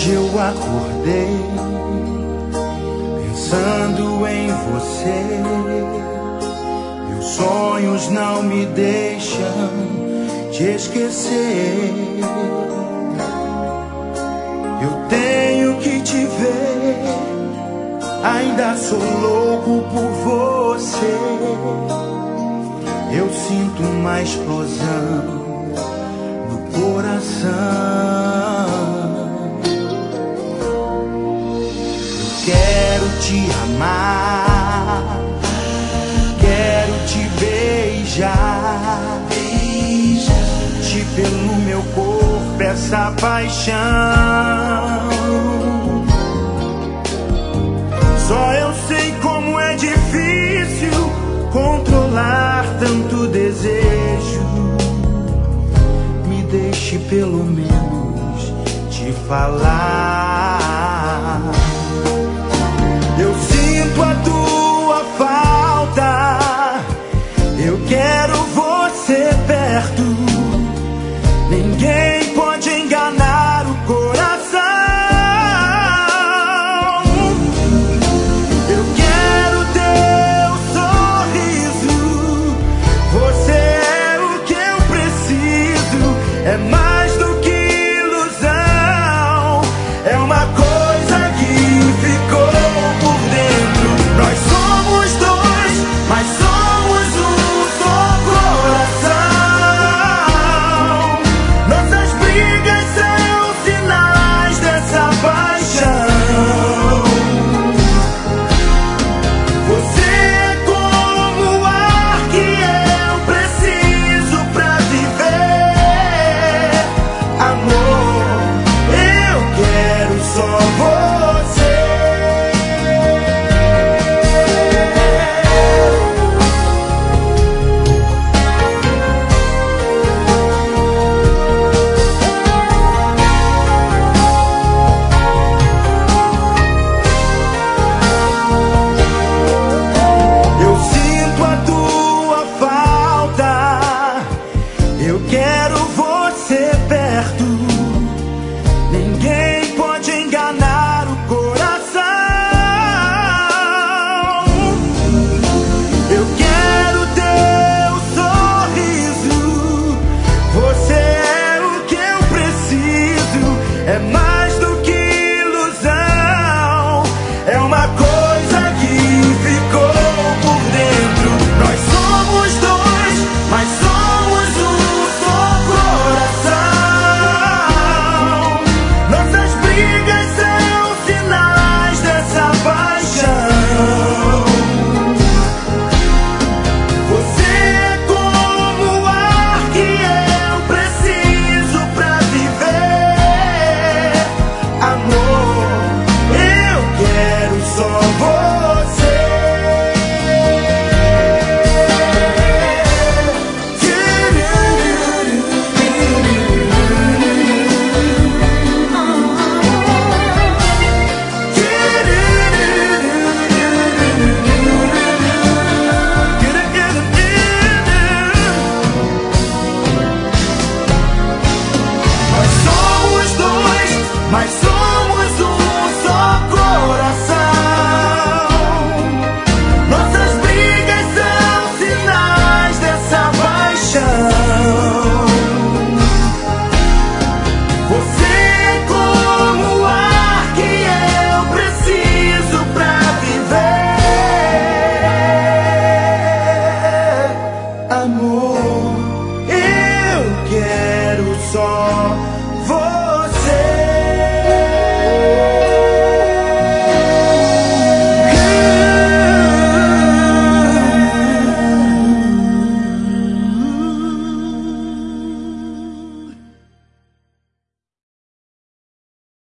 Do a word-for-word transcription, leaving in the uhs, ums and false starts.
Hoje eu acordei pensando em você. Meus sonhos não me deixam te esquecer. Eu tenho que te ver, ainda sou louco por você. Eu sinto uma explosão no coração. Quero te amar, quero te beijar, sentir pelo meu corpo essa paixão. Só eu sei como é difícil controlar tanto desejo. Me deixe pelo menos te falar.